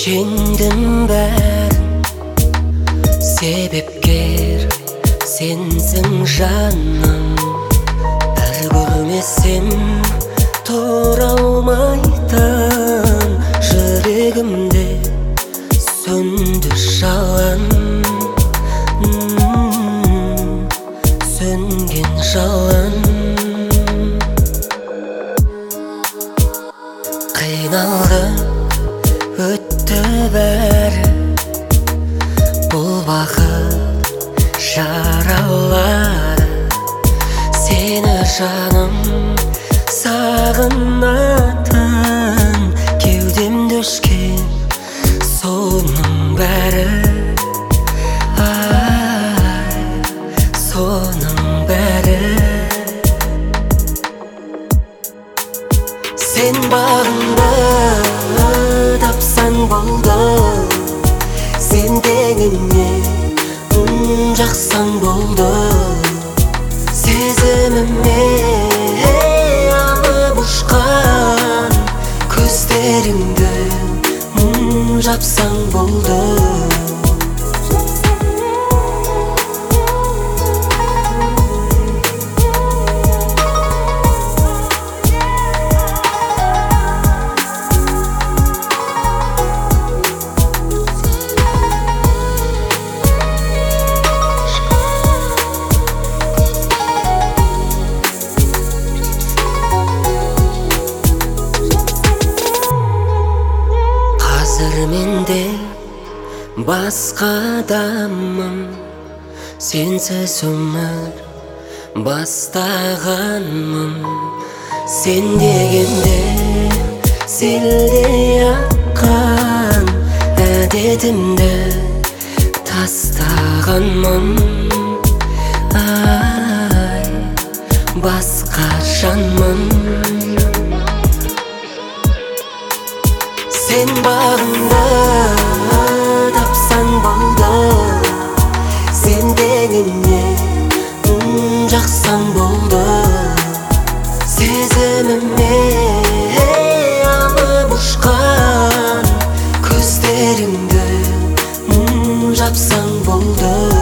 Жеңдім бәрін, себепкер сенсің жаным. Бір көрмесем тұра алмайтын жүрегімде сөнді жалын. Сөнген жалын. Қиналды, өтті бәрі, бұл бақыт жаралары. Сені жаным сағынатын, кеудемде өшкен соның бәрі. Ай, соның бәрі. Сен бағымды тапсаң болды, сен теңіне жақсаң болды. Сезіміме алып ұшқан көздеріңді жапсаң болды. Қазір менде басқа адаммын, сенсіз өмір бастағанмын. Сен дегенде селдей аққан әдетімді тастағанмын. Ай, басқа жанмын. Сен бағымды тапсаң болды, сен теңіне жақсаң болды. Сезіміме алып ұшқан көздеріңді жапсаң болды.